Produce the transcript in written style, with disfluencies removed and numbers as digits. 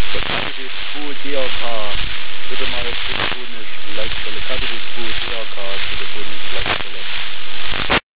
Der Kategorie 2 DRK, bitte mal telefonisch Leitstelle. Kategorie 2 DRK, telefonisch Leitstelle.